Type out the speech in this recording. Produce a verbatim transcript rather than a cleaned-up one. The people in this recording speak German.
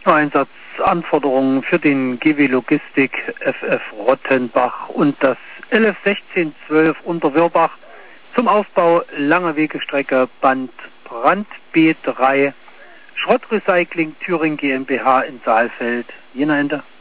Einsatzanforderungen für den G W Logistik F F Rottenbach und das L F sechzehn zwölf Unterwörbach zum Aufbau langer Wegestrecke Band Brand B drei Schrottrecycling Thüringen GmbH in Saalfeld. Jena Ende.